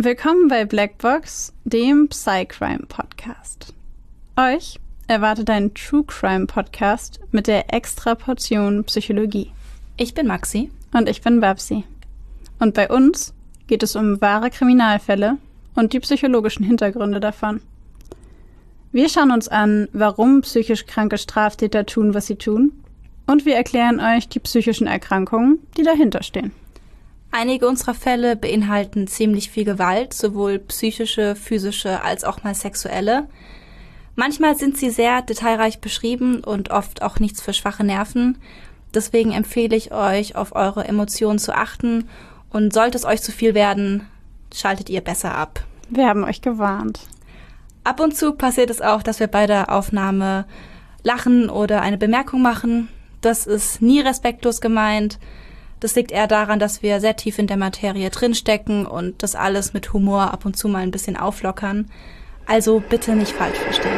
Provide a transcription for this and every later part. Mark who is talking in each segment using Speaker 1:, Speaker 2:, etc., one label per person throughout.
Speaker 1: Willkommen bei Blackbox, dem Psycrime-Podcast. Euch erwartet ein True Crime-Podcast mit der extra Portion Psychologie.
Speaker 2: Ich bin Maxi.
Speaker 1: Und ich bin Babsi. Und bei uns geht es um wahre Kriminalfälle und die psychologischen Hintergründe davon. Wir schauen uns an, warum psychisch kranke Straftäter tun, was sie tun. Und wir erklären euch die psychischen Erkrankungen, die dahinter stehen.
Speaker 2: Einige unserer Fälle beinhalten ziemlich viel Gewalt, sowohl psychische, physische als auch mal sexuelle. Manchmal sind sie sehr detailreich beschrieben und oft auch nichts für schwache Nerven. Deswegen empfehle ich euch, auf eure Emotionen zu achten. Und sollte es euch zu viel werden, schaltet ihr besser ab.
Speaker 1: Wir haben euch gewarnt.
Speaker 2: Ab und zu passiert es auch, dass wir bei der Aufnahme lachen oder eine Bemerkung machen. Das ist nie respektlos gemeint. Das liegt eher daran, dass wir sehr tief in der Materie drinstecken und das alles mit Humor ab und zu mal ein bisschen auflockern. Also bitte nicht falsch verstehen.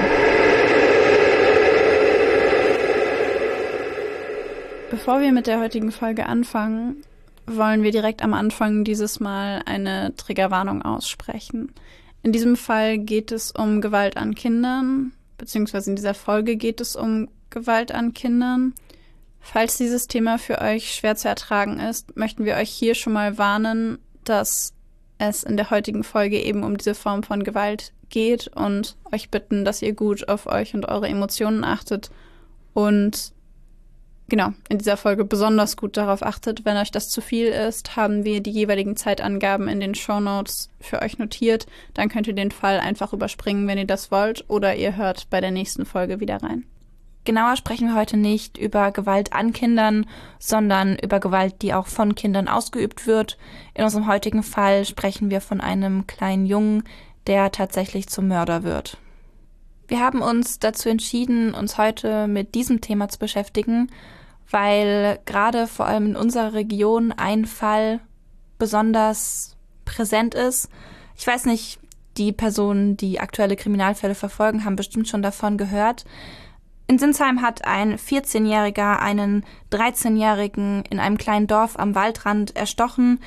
Speaker 1: Bevor wir mit der heutigen Folge anfangen, wollen wir direkt am Anfang dieses Mal eine Triggerwarnung aussprechen. In diesem Fall geht es um Gewalt an Kindern, beziehungsweise in dieser Folge geht es um Gewalt an Kindern. Falls dieses Thema für euch schwer zu ertragen ist, möchten wir euch hier schon mal warnen, dass es in der heutigen Folge eben um diese Form von Gewalt geht und euch bitten, dass ihr gut auf euch und eure Emotionen achtet und genau, in dieser Folge besonders gut darauf achtet. Wenn euch das zu viel ist, haben wir die jeweiligen Zeitangaben in den Shownotes für euch notiert. Dann könnt ihr den Fall einfach überspringen, wenn ihr das wollt, oder ihr hört bei der nächsten Folge wieder rein.
Speaker 2: Genauer sprechen wir heute nicht über Gewalt an Kindern, sondern über Gewalt, die auch von Kindern ausgeübt wird. In unserem heutigen Fall sprechen wir von einem kleinen Jungen, der tatsächlich zum Mörder wird. Wir haben uns dazu entschieden, uns heute mit diesem Thema zu beschäftigen, weil gerade vor allem in unserer Region ein Fall besonders präsent ist. Ich weiß nicht, die Personen, die aktuelle Kriminalfälle verfolgen, haben bestimmt schon davon gehört. In Sinsheim hat ein 14-Jähriger einen 13-Jährigen in einem kleinen Dorf am Waldrand erstochen.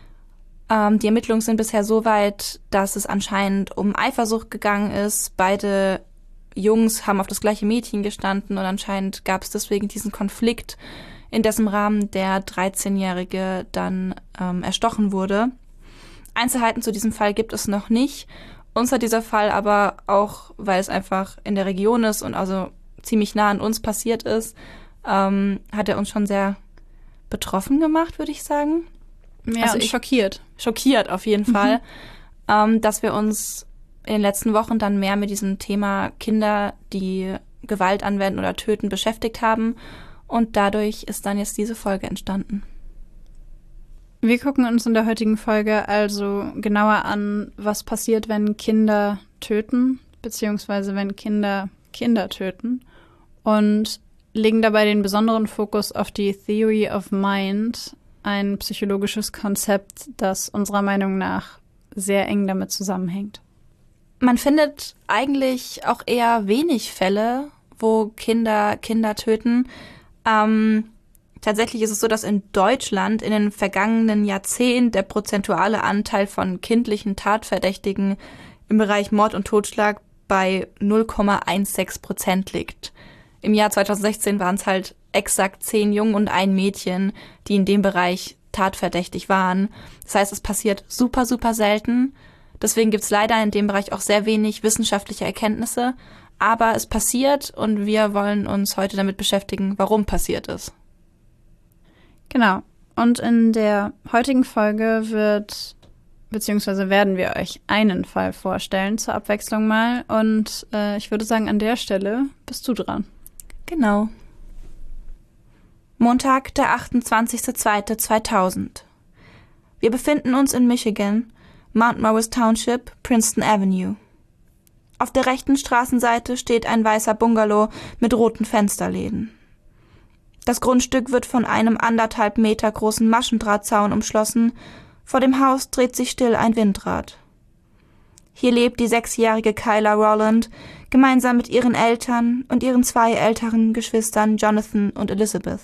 Speaker 2: Die Ermittlungen sind bisher so weit, dass es anscheinend um Eifersucht gegangen ist. Beide Jungs haben auf das gleiche Mädchen gestanden und anscheinend gab es deswegen diesen Konflikt, in dessen Rahmen der 13-Jährige dann erstochen wurde. Einzelheiten zu diesem Fall gibt es noch nicht. Uns hat dieser Fall aber auch, weil es einfach in der Region ist und also ziemlich nah an uns passiert ist, hat er uns schon sehr betroffen gemacht, würde ich sagen.
Speaker 1: Ja, also schockiert.
Speaker 2: Schockiert auf jeden Fall, dass wir uns in den letzten Wochen dann mehr mit diesem Thema Kinder, die Gewalt anwenden oder töten, beschäftigt haben. Und dadurch ist dann jetzt diese Folge entstanden.
Speaker 1: Wir gucken uns in der heutigen Folge also genauer an, was passiert, wenn Kinder töten, beziehungsweise wenn Kinder töten. Und legen dabei den besonderen Fokus auf die Theory of Mind, ein psychologisches Konzept, das unserer Meinung nach sehr eng damit zusammenhängt.
Speaker 2: Man findet eigentlich auch eher wenig Fälle, wo Kinder töten. Tatsächlich ist es so, dass in Deutschland in den vergangenen Jahrzehnten der prozentuale Anteil von kindlichen Tatverdächtigen im Bereich Mord und Totschlag bei 0,16% liegt. Im Jahr 2016 waren es halt exakt 10 Jungen und ein Mädchen, die in dem Bereich tatverdächtig waren. Das heißt, es passiert super, super selten. Deswegen gibt es leider in dem Bereich auch sehr wenig wissenschaftliche Erkenntnisse. Aber es passiert und wir wollen uns heute damit beschäftigen, warum passiert ist.
Speaker 1: Genau. Und in der heutigen Folge werden wir euch einen Fall vorstellen, zur Abwechslung mal. Und ich würde sagen, an der Stelle bist du dran.
Speaker 2: Genau. Montag, der 28.02.2000. Wir befinden uns in Michigan, Mount Morris Township, Princeton Avenue. Auf der rechten Straßenseite steht ein weißer Bungalow mit roten Fensterläden. Das Grundstück wird von einem 1,5 Meter großen Maschendrahtzaun umschlossen. Vor dem Haus dreht sich still ein Windrad. Hier lebt die 6-jährige Kyla Rowland gemeinsam mit ihren Eltern und ihren 2 älteren Geschwistern Jonathan und Elizabeth.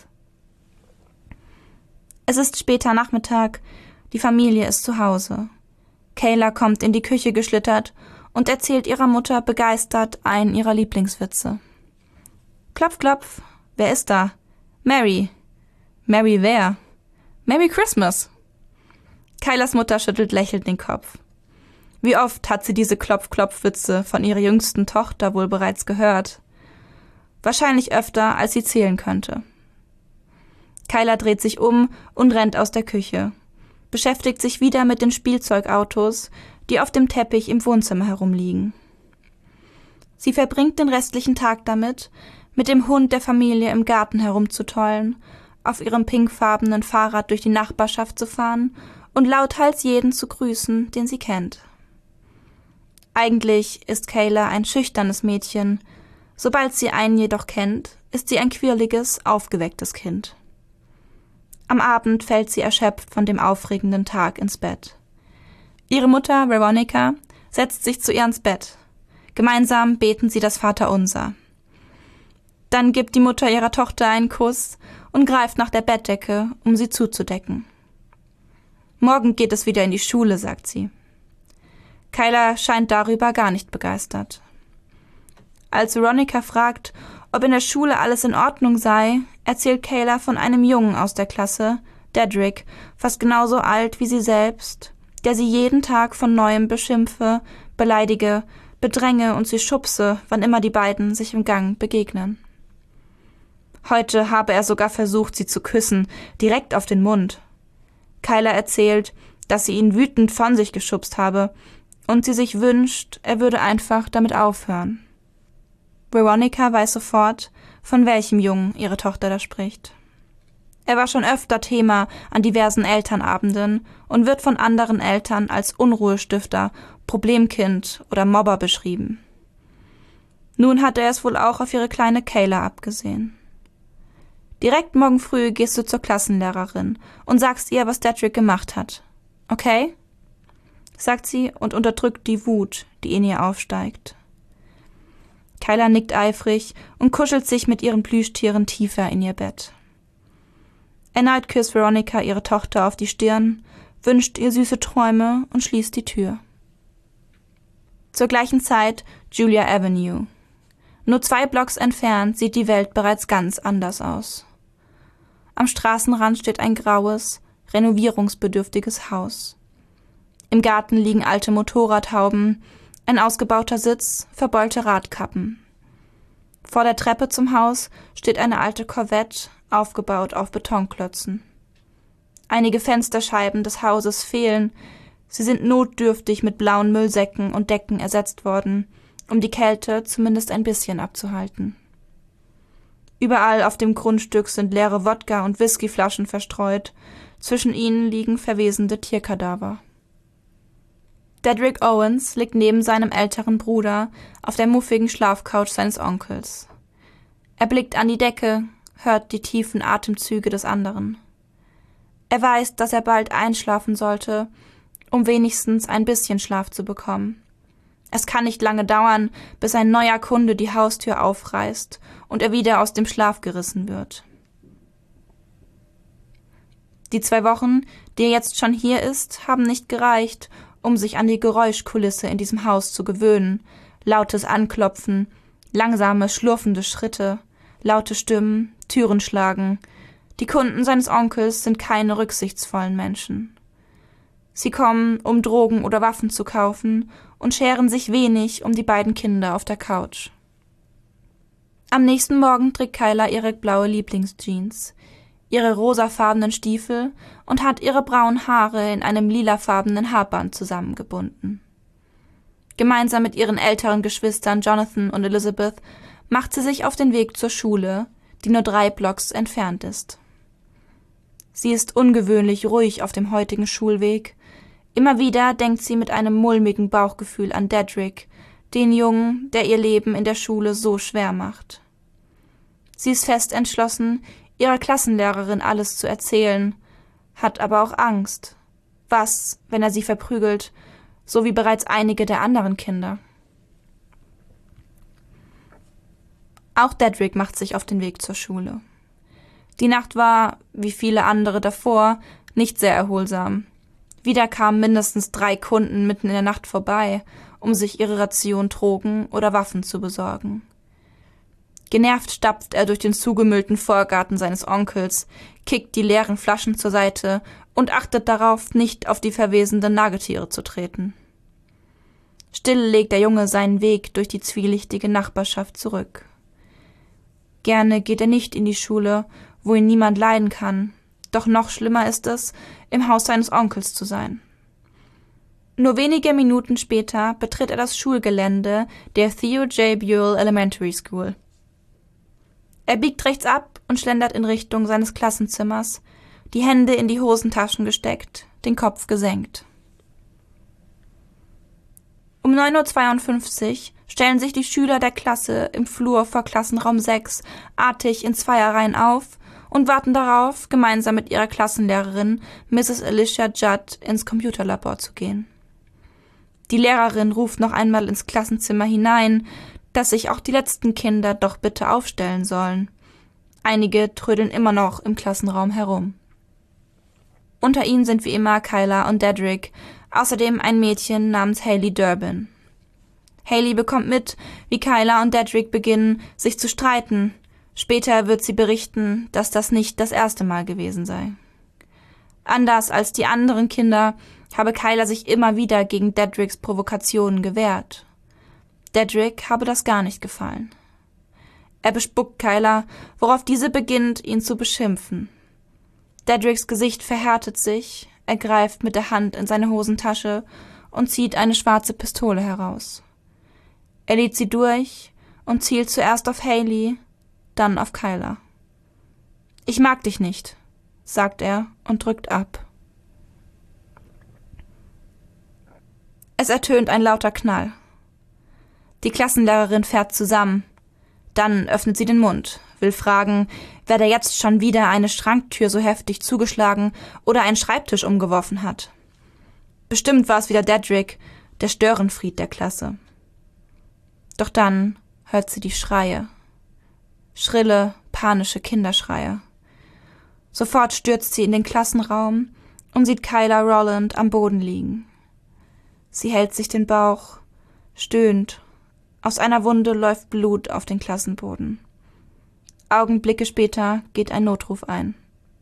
Speaker 2: Es ist später Nachmittag, die Familie ist zu Hause. Kayla kommt in die Küche geschlittert und erzählt ihrer Mutter begeistert einen ihrer Lieblingswitze. Klopf, klopf. Wer ist da? Mary. Mary wer? Merry Christmas. Kaylas Mutter schüttelt lächelnd den Kopf. Wie oft hat sie diese Klopf-Klopf-Witze von ihrer jüngsten Tochter wohl bereits gehört? Wahrscheinlich öfter, als sie zählen könnte. Kayla dreht sich um und rennt aus der Küche, beschäftigt sich wieder mit den Spielzeugautos, die auf dem Teppich im Wohnzimmer herumliegen. Sie verbringt den restlichen Tag damit, mit dem Hund der Familie im Garten herumzutollen, auf ihrem pinkfarbenen Fahrrad durch die Nachbarschaft zu fahren und lauthals jeden zu grüßen, den sie kennt. Eigentlich ist Kayla ein schüchternes Mädchen. Sobald sie einen jedoch kennt, ist sie ein quirliges, aufgewecktes Kind. Am Abend fällt sie erschöpft von dem aufregenden Tag ins Bett. Ihre Mutter, Veronica, setzt sich zu ihr ins Bett. Gemeinsam beten sie das Vaterunser. Dann gibt die Mutter ihrer Tochter einen Kuss und greift nach der Bettdecke, um sie zuzudecken. Morgen geht es wieder in die Schule, sagt sie. Kayla scheint darüber gar nicht begeistert. Als Veronica fragt, ob in der Schule alles in Ordnung sei, erzählt Kayla von einem Jungen aus der Klasse, Dedrick, fast genauso alt wie sie selbst, der sie jeden Tag von Neuem beschimpfe, beleidige, bedränge und sie schubse, wann immer die beiden sich im Gang begegnen. Heute habe er sogar versucht, sie zu küssen, direkt auf den Mund. Kayla erzählt, dass sie ihn wütend von sich geschubst habe und sie sich wünscht, er würde einfach damit aufhören. Veronica weiß sofort, von welchem Jungen ihre Tochter da spricht. Er war schon öfter Thema an diversen Elternabenden und wird von anderen Eltern als Unruhestifter, Problemkind oder Mobber beschrieben. Nun hat er es wohl auch auf ihre kleine Kayla abgesehen. Direkt morgen früh gehst du zur Klassenlehrerin und sagst ihr, was Dedrick gemacht hat. Okay? Sagt sie und unterdrückt die Wut, die in ihr aufsteigt. Kayla nickt eifrig und kuschelt sich mit ihren Plüschtieren tiefer in ihr Bett. Erneut küsst Veronica ihre Tochter auf die Stirn, wünscht ihr süße Träume und schließt die Tür. Zur gleichen Zeit Julia Avenue. Nur 2 Blocks entfernt sieht die Welt bereits ganz anders aus. Am Straßenrand steht ein graues, renovierungsbedürftiges Haus. Im Garten liegen alte Motorradhauben, ein ausgebauter Sitz, verbeulte Radkappen. Vor der Treppe zum Haus steht eine alte Corvette, aufgebaut auf Betonklötzen. Einige Fensterscheiben des Hauses fehlen, sie sind notdürftig mit blauen Müllsäcken und Decken ersetzt worden, um die Kälte zumindest ein bisschen abzuhalten. Überall auf dem Grundstück sind leere Wodka- und Whiskyflaschen verstreut, zwischen ihnen liegen verwesende Tierkadaver. Dedrick Owens liegt neben seinem älteren Bruder auf der muffigen Schlafcouch seines Onkels. Er blickt an die Decke, hört die tiefen Atemzüge des anderen. Er weiß, dass er bald einschlafen sollte, um wenigstens ein bisschen Schlaf zu bekommen. Es kann nicht lange dauern, bis ein neuer Kunde die Haustür aufreißt und er wieder aus dem Schlaf gerissen wird. Die 2 Wochen, die er jetzt schon hier ist, haben nicht gereicht, um sich an die Geräuschkulisse in diesem Haus zu gewöhnen. Lautes Anklopfen, langsame, schlurfende Schritte, laute Stimmen, Türen schlagen. Die Kunden seines Onkels sind keine rücksichtsvollen Menschen. Sie kommen, um Drogen oder Waffen zu kaufen und scheren sich wenig um die beiden Kinder auf der Couch. Am nächsten Morgen trägt Kayla ihre blaue Lieblingsjeans, ihre rosafarbenen Stiefel und hat ihre braunen Haare in einem lilafarbenen Haarband zusammengebunden. Gemeinsam mit ihren älteren Geschwistern Jonathan und Elizabeth macht sie sich auf den Weg zur Schule, die nur 3 Blocks entfernt ist. Sie ist ungewöhnlich ruhig auf dem heutigen Schulweg. Immer wieder denkt sie mit einem mulmigen Bauchgefühl an Dedrick, den Jungen, der ihr Leben in der Schule so schwer macht. Sie ist fest entschlossen, ihrer Klassenlehrerin alles zu erzählen, hat aber auch Angst. Was, wenn er sie verprügelt, so wie bereits einige der anderen Kinder? Auch Dedrick macht sich auf den Weg zur Schule. Die Nacht war, wie viele andere davor, nicht sehr erholsam. Wieder kamen mindestens 3 Kunden mitten in der Nacht vorbei, um sich ihre Ration Drogen oder Waffen zu besorgen. Genervt stapft er durch den zugemüllten Vorgarten seines Onkels, kickt die leeren Flaschen zur Seite und achtet darauf, nicht auf die verwesenden Nagetiere zu treten. Still legt der Junge seinen Weg durch die zwielichtige Nachbarschaft zurück. Gerne geht er nicht in die Schule, wo ihn niemand leiden kann, doch noch schlimmer ist es, im Haus seines Onkels zu sein. Nur wenige Minuten später betritt er das Schulgelände der Theo J. Buell Elementary School. Er biegt rechts ab und schlendert in Richtung seines Klassenzimmers, die Hände in die Hosentaschen gesteckt, den Kopf gesenkt. Um 9:52 Uhr stellen sich die Schüler der Klasse im Flur vor Klassenraum 6 artig in Zweierreihen auf und warten darauf, gemeinsam mit ihrer Klassenlehrerin Mrs. Alicia Judd ins Computerlabor zu gehen. Die Lehrerin ruft noch einmal ins Klassenzimmer hinein, dass sich auch die letzten Kinder doch bitte aufstellen sollen. Einige trödeln immer noch im Klassenraum herum. Unter ihnen sind wie immer Kyla und Dedrick, außerdem ein Mädchen namens Hailey Durbin. Hailey bekommt mit, wie Kyla und Dedrick beginnen, sich zu streiten. Später wird sie berichten, dass das nicht das erste Mal gewesen sei. Anders als die anderen Kinder habe Kyla sich immer wieder gegen Dedricks Provokationen gewehrt. Dedrick habe das gar nicht gefallen. Er bespuckt Kyla, worauf diese beginnt, ihn zu beschimpfen. Dedricks Gesicht verhärtet sich, er greift mit der Hand in seine Hosentasche und zieht eine schwarze Pistole heraus. Er lädt sie durch und zielt zuerst auf Hailey, dann auf Kyla. »Ich mag dich nicht«, sagt er und drückt ab. Es ertönt ein lauter Knall. Die Klassenlehrerin fährt zusammen. Dann öffnet sie den Mund, will fragen, wer da jetzt schon wieder eine Schranktür so heftig zugeschlagen oder einen Schreibtisch umgeworfen hat. Bestimmt war es wieder Dedrick, der Störenfried der Klasse. Doch dann hört sie die Schreie. Schrille, panische Kinderschreie. Sofort stürzt sie in den Klassenraum und sieht Kyla Rowland am Boden liegen. Sie hält sich den Bauch, stöhnt. Aus einer Wunde läuft Blut auf den Klassenboden. Augenblicke später geht ein Notruf ein.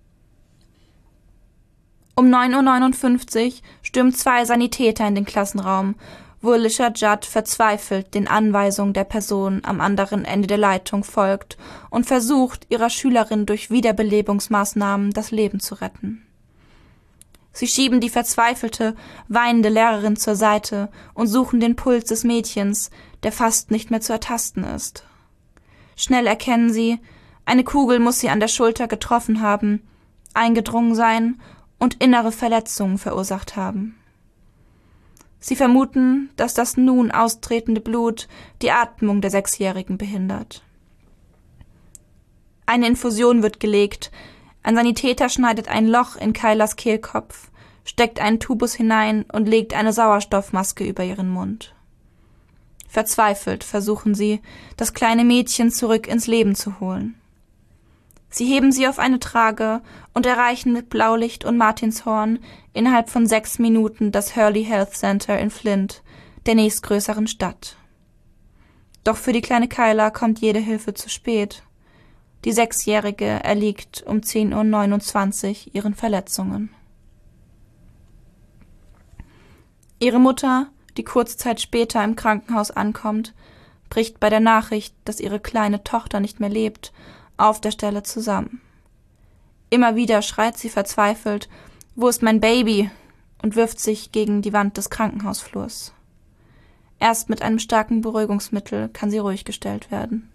Speaker 2: Um 9:59 Uhr stürmen 2 Sanitäter in den Klassenraum, wo Alicia Judd verzweifelt den Anweisungen der Person am anderen Ende der Leitung folgt und versucht, ihrer Schülerin durch Wiederbelebungsmaßnahmen das Leben zu retten. Sie schieben die verzweifelte, weinende Lehrerin zur Seite und suchen den Puls des Mädchens, der fast nicht mehr zu ertasten ist. Schnell erkennen sie, eine Kugel muss sie an der Schulter getroffen haben, eingedrungen sein und innere Verletzungen verursacht haben. Sie vermuten, dass das nun austretende Blut die Atmung der 6-Jährigen behindert. Eine Infusion wird gelegt, ein Sanitäter schneidet ein Loch in Kylas Kehlkopf, steckt einen Tubus hinein und legt eine Sauerstoffmaske über ihren Mund. Verzweifelt versuchen sie, das kleine Mädchen zurück ins Leben zu holen. Sie heben sie auf eine Trage und erreichen mit Blaulicht und Martinshorn innerhalb von 6 Minuten das Hurley Health Center in Flint, der nächstgrößeren Stadt. Doch für die kleine Kyla kommt jede Hilfe zu spät. Die 6-Jährige erliegt um 10:29 Uhr ihren Verletzungen. Ihre Mutter, die kurze Zeit später im Krankenhaus ankommt, bricht bei der Nachricht, dass ihre kleine Tochter nicht mehr lebt, auf der Stelle zusammen. Immer wieder schreit sie verzweifelt, »Wo ist mein Baby?« und wirft sich gegen die Wand des Krankenhausflurs. Erst mit einem starken Beruhigungsmittel kann sie ruhig gestellt werden.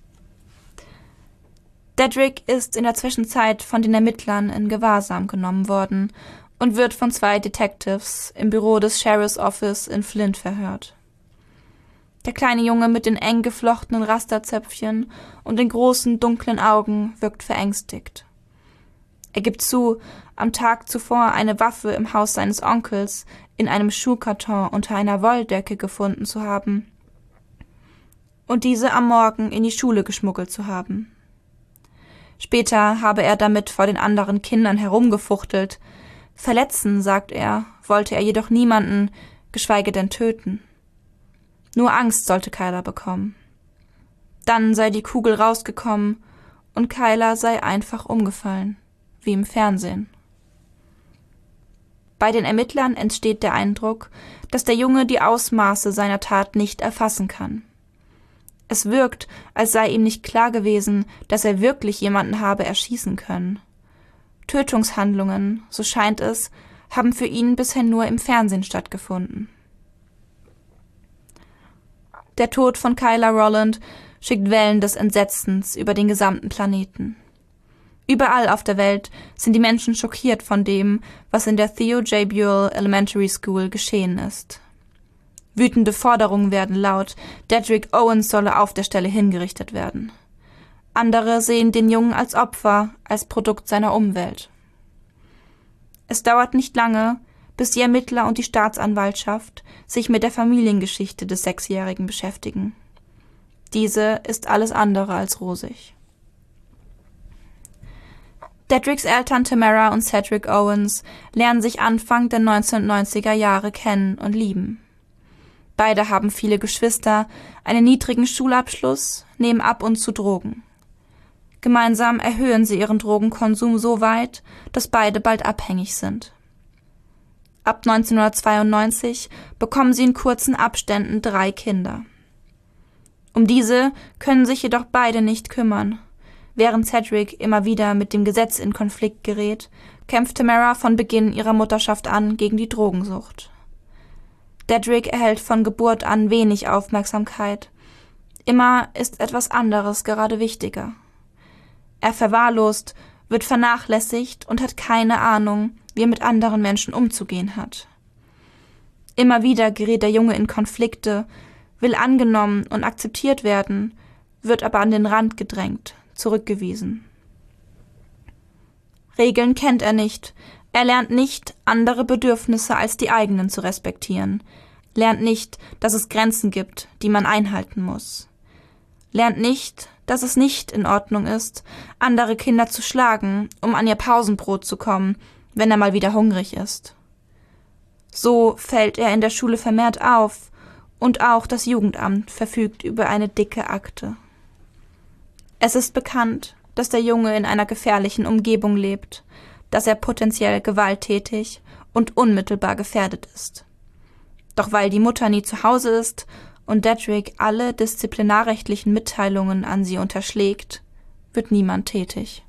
Speaker 2: Dedrick ist in der Zwischenzeit von den Ermittlern in Gewahrsam genommen worden und wird von 2 Detectives im Büro des Sheriff's Office in Flint verhört. Der kleine Junge mit den eng geflochtenen Rasterzöpfchen und den großen, dunklen Augen wirkt verängstigt. Er gibt zu, am Tag zuvor eine Waffe im Haus seines Onkels in einem Schuhkarton unter einer Wolldecke gefunden zu haben und diese am Morgen in die Schule geschmuggelt zu haben. Später habe er damit vor den anderen Kindern herumgefuchtelt, Verletzen, sagt er, wollte er jedoch niemanden, geschweige denn töten. Nur Angst sollte Kyla bekommen. Dann sei die Kugel rausgekommen und Kyla sei einfach umgefallen, wie im Fernsehen. Bei den Ermittlern entsteht der Eindruck, dass der Junge die Ausmaße seiner Tat nicht erfassen kann. Es wirkt, als sei ihm nicht klar gewesen, dass er wirklich jemanden habe erschießen können. Tötungshandlungen, so scheint es, haben für ihn bisher nur im Fernsehen stattgefunden. Der Tod von Kyla Rowland schickt Wellen des Entsetzens über den gesamten Planeten. Überall auf der Welt sind die Menschen schockiert von dem, was in der Theo J. Buell Elementary School geschehen ist. Wütende Forderungen werden laut, Dedrick Owens solle auf der Stelle hingerichtet werden. Andere sehen den Jungen als Opfer, als Produkt seiner Umwelt. Es dauert nicht lange, bis die Ermittler und die Staatsanwaltschaft sich mit der Familiengeschichte des Sechsjährigen beschäftigen. Diese ist alles andere als rosig. Dedricks Eltern Tamara und Cedric Owens lernen sich Anfang der 1990er Jahre kennen und lieben. Beide haben viele Geschwister, einen niedrigen Schulabschluss, nehmen ab und zu Drogen. Gemeinsam erhöhen sie ihren Drogenkonsum so weit, dass beide bald abhängig sind. Ab 1992 bekommen sie in kurzen Abständen 3 Kinder. Um diese können sich jedoch beide nicht kümmern. Während Cedric immer wieder mit dem Gesetz in Konflikt gerät, kämpft Tamara von Beginn ihrer Mutterschaft an gegen die Drogensucht. Dedrick erhält von Geburt an wenig Aufmerksamkeit. Immer ist etwas anderes gerade wichtiger. Er verwahrlost, wird vernachlässigt und hat keine Ahnung, wie er mit anderen Menschen umzugehen hat. Immer wieder gerät der Junge in Konflikte, will angenommen und akzeptiert werden, wird aber an den Rand gedrängt, zurückgewiesen. Regeln kennt er nicht. Er lernt nicht, andere Bedürfnisse als die eigenen zu respektieren. Lernt nicht, dass es Grenzen gibt, die man einhalten muss. Lernt nicht, dass es nicht in Ordnung ist, andere Kinder zu schlagen, um an ihr Pausenbrot zu kommen, wenn er mal wieder hungrig ist. So fällt er in der Schule vermehrt auf, und auch das Jugendamt verfügt über eine dicke Akte. Es ist bekannt, dass der Junge in einer gefährlichen Umgebung lebt, dass er potenziell gewalttätig und unmittelbar gefährdet ist. Doch weil die Mutter nie zu Hause ist und Dedrick alle disziplinarrechtlichen Mitteilungen an sie unterschlägt, wird niemand tätig.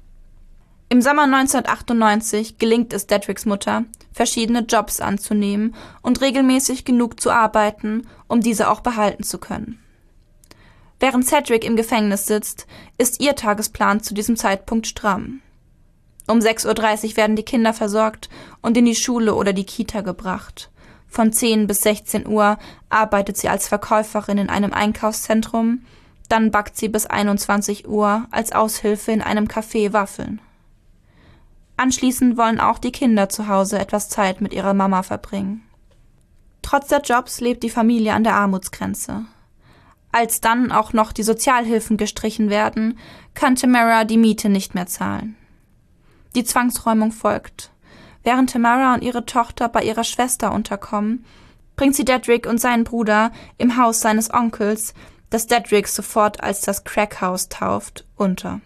Speaker 2: Im Sommer 1998 gelingt es Dedricks Mutter, verschiedene Jobs anzunehmen und regelmäßig genug zu arbeiten, um diese auch behalten zu können. Während Cedric im Gefängnis sitzt, ist ihr Tagesplan zu diesem Zeitpunkt stramm. Um 6:30 Uhr werden die Kinder versorgt und in die Schule oder die Kita gebracht. Von 10 bis 16 Uhr arbeitet sie als Verkäuferin in einem Einkaufszentrum, dann backt sie bis 21 Uhr als Aushilfe in einem Café Waffeln. Anschließend wollen auch die Kinder zu Hause etwas Zeit mit ihrer Mama verbringen. Trotz der Jobs lebt die Familie an der Armutsgrenze. Als dann auch noch die Sozialhilfen gestrichen werden, kann Tamara die Miete nicht mehr zahlen. Die Zwangsräumung folgt. Während Tamara und ihre Tochter bei ihrer Schwester unterkommen, bringt sie Dedrick und seinen Bruder im Haus seines Onkels, das Dedrick sofort als das Crackhaus tauft, unter.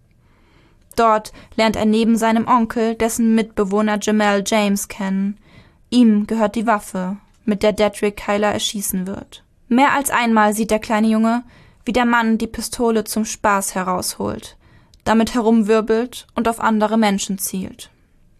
Speaker 2: Dort lernt er neben seinem Onkel dessen Mitbewohner Jamel James kennen. Ihm gehört die Waffe, mit der Dedrick Kyla erschießen wird. Mehr als einmal sieht der kleine Junge, wie der Mann die Pistole zum Spaß herausholt, damit herumwirbelt und auf andere Menschen zielt.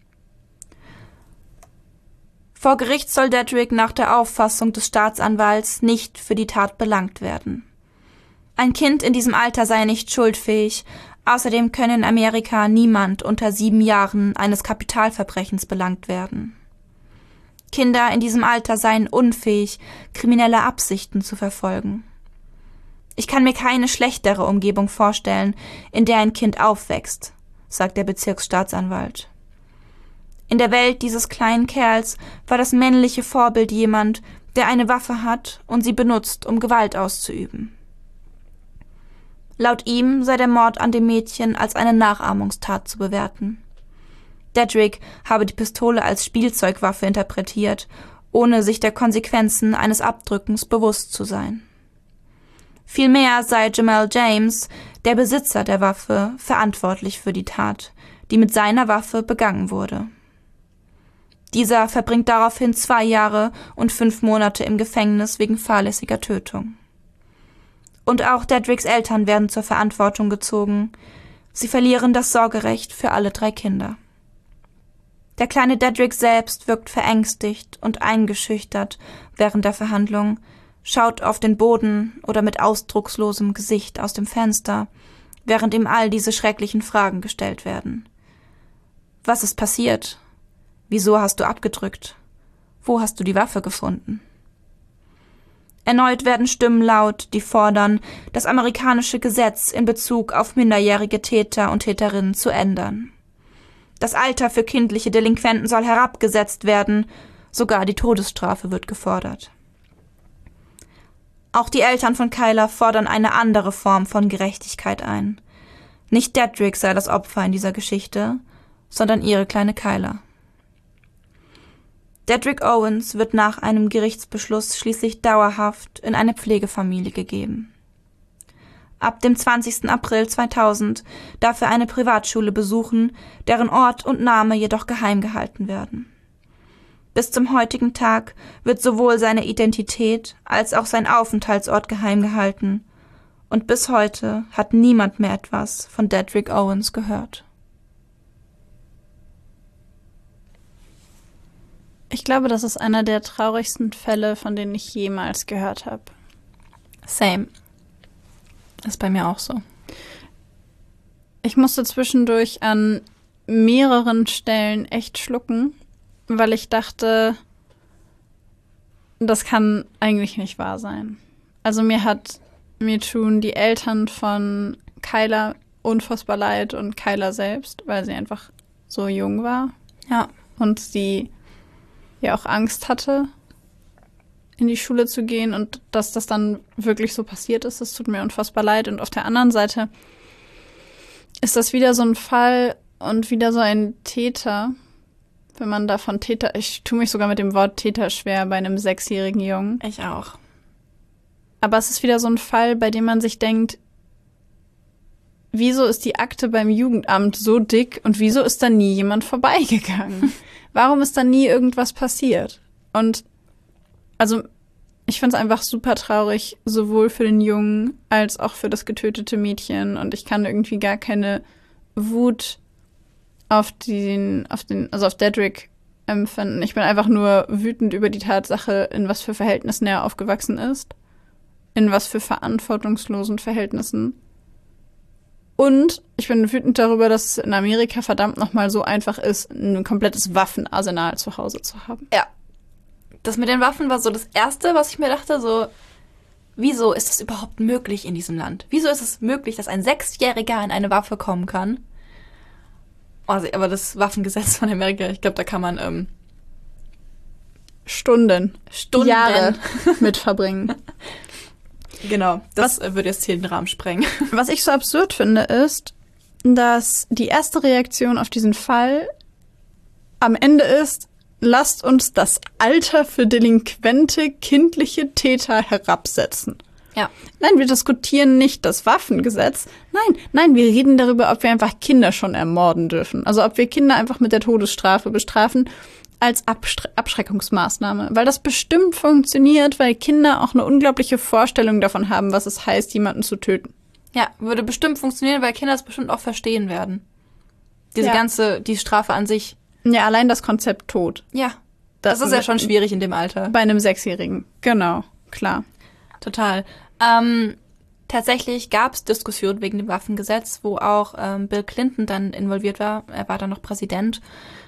Speaker 2: Vor Gericht soll Dedrick nach der Auffassung des Staatsanwalts nicht für die Tat belangt werden. Ein Kind in diesem Alter sei nicht schuldfähig, außerdem könne in Amerika niemand unter 7 Jahren eines Kapitalverbrechens belangt werden. Kinder in diesem Alter seien unfähig, kriminelle Absichten zu verfolgen. Ich kann mir keine schlechtere Umgebung vorstellen, in der ein Kind aufwächst, sagt der Bezirksstaatsanwalt. In der Welt dieses kleinen Kerls war das männliche Vorbild jemand, der eine Waffe hat und sie benutzt, um Gewalt auszuüben. Laut ihm sei der Mord an dem Mädchen als eine Nachahmungstat zu bewerten. Dedrick habe die Pistole als Spielzeugwaffe interpretiert, ohne sich der Konsequenzen eines Abdrückens bewusst zu sein. Vielmehr sei Jamal James, der Besitzer der Waffe, verantwortlich für die Tat, die mit seiner Waffe begangen wurde. Dieser verbringt daraufhin 2 Jahre und 5 Monate im Gefängnis wegen fahrlässiger Tötung. Und auch Dedricks Eltern werden zur Verantwortung gezogen. Sie verlieren das Sorgerecht für alle 3 Kinder. Der kleine Dedrick selbst wirkt verängstigt und eingeschüchtert während der Verhandlung, schaut auf den Boden oder mit ausdruckslosem Gesicht aus dem Fenster, während ihm all diese schrecklichen Fragen gestellt werden. Was ist passiert? Wieso hast du abgedrückt? Wo hast du die Waffe gefunden? Erneut werden Stimmen laut, die fordern, das amerikanische Gesetz in Bezug auf minderjährige Täter und Täterinnen zu ändern. Das Alter für kindliche Delinquenten soll herabgesetzt werden, sogar die Todesstrafe wird gefordert. Auch die Eltern von Kyla fordern eine andere Form von Gerechtigkeit ein. Nicht Dedrick sei das Opfer in dieser Geschichte, sondern ihre kleine Kyla. Dedrick Owens wird nach einem Gerichtsbeschluss schließlich dauerhaft in eine Pflegefamilie gegeben. Ab dem 20. April 2000 darf er eine Privatschule besuchen, deren Ort und Name jedoch geheim gehalten werden. Bis zum heutigen Tag wird sowohl seine Identität als auch sein Aufenthaltsort geheim gehalten, und bis heute hat niemand mehr etwas von Dedrick Owens gehört.
Speaker 1: Ich glaube, das ist einer der traurigsten Fälle, von denen ich jemals gehört habe.
Speaker 2: Same. Ist bei mir auch so.
Speaker 1: Ich musste zwischendurch an mehreren Stellen echt schlucken, weil ich dachte, das kann eigentlich nicht wahr sein. Also mir tun die Eltern von Kyla unfassbar leid und Kyla selbst, weil sie einfach so jung war.
Speaker 2: Ja.
Speaker 1: Und sie ja auch Angst hatte, in die Schule zu gehen, und dass das dann wirklich so passiert ist, das tut mir unfassbar leid. Und auf der anderen Seite ist das wieder so ein Fall und wieder so ein Täter, wenn man davon Täter, ich tue mich sogar mit dem Wort Täter schwer bei einem 6-jährigen Jungen.
Speaker 2: Ich auch.
Speaker 1: Aber es ist wieder so ein Fall, bei dem man sich denkt, wieso ist die Akte beim Jugendamt so dick und wieso ist da nie jemand vorbeigegangen? Warum ist da nie irgendwas passiert? Und also ich finde es einfach super traurig, sowohl für den Jungen als auch für das getötete Mädchen. Und ich kann irgendwie gar keine Wut auf Dedrick empfinden. Ich bin einfach nur wütend über die Tatsache, in was für Verhältnissen er aufgewachsen ist. In was für verantwortungslosen Verhältnissen. Und ich bin wütend darüber, dass es in Amerika verdammt nochmal so einfach ist, ein komplettes Waffenarsenal zu Hause zu haben.
Speaker 2: Ja. Das mit den Waffen war so das Erste, was ich mir dachte, so, wieso ist das überhaupt möglich in diesem Land? Wieso ist es möglich, dass ein 6-Jähriger an eine Waffe kommen kann? Also, aber das Waffengesetz von Amerika, ich glaube, da kann man
Speaker 1: Stunden, Jahre mit verbringen.
Speaker 2: Genau, das würde jetzt hier den Rahmen sprengen.
Speaker 1: Was ich so absurd finde, ist, dass die erste Reaktion auf diesen Fall am Ende ist, lasst uns das Alter für delinquente kindliche Täter herabsetzen.
Speaker 2: Ja.
Speaker 1: Nein, wir diskutieren nicht das Waffengesetz. Nein, wir reden darüber, ob wir einfach Kinder schon ermorden dürfen. Also ob wir Kinder einfach mit der Todesstrafe bestrafen als Abschreckungsmaßnahme. Weil das bestimmt funktioniert, weil Kinder auch eine unglaubliche Vorstellung davon haben, was es heißt, jemanden zu töten.
Speaker 2: Ja, würde bestimmt funktionieren, weil Kinder es bestimmt auch verstehen werden. Die Strafe an sich.
Speaker 1: Ja, allein das Konzept Tod.
Speaker 2: Ja, das ist ja schon schwierig in dem Alter.
Speaker 1: Bei einem 6-Jährigen, genau, klar.
Speaker 2: Total. Tatsächlich gab es Diskussionen wegen dem Waffengesetz, wo auch Bill Clinton dann involviert war. Er war dann noch Präsident.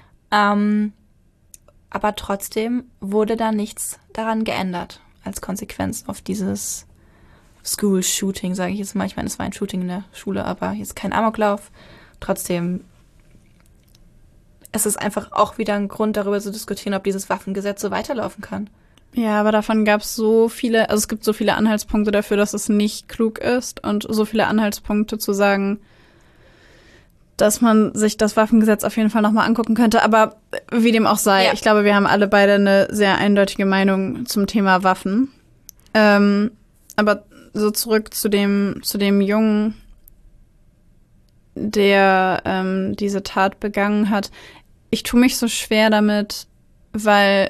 Speaker 2: Aber trotzdem wurde da nichts daran geändert als Konsequenz auf dieses School-Shooting, sage ich jetzt mal. Ich meine, es war ein Shooting in der Schule, aber jetzt kein Amoklauf. Trotzdem, es ist einfach auch wieder ein Grund, darüber zu diskutieren, ob dieses Waffengesetz so weiterlaufen kann.
Speaker 1: Ja, aber davon gab es so viele, also es gibt so viele Anhaltspunkte dafür, dass es nicht klug ist und so viele Anhaltspunkte zu sagen, dass man sich das Waffengesetz auf jeden Fall nochmal angucken könnte. Aber wie dem auch sei, ich glaube, wir haben alle beide eine sehr eindeutige Meinung zum Thema Waffen. Aber so zurück zu dem Jungen, der diese Tat begangen hat. Ich tue mich so schwer damit, weil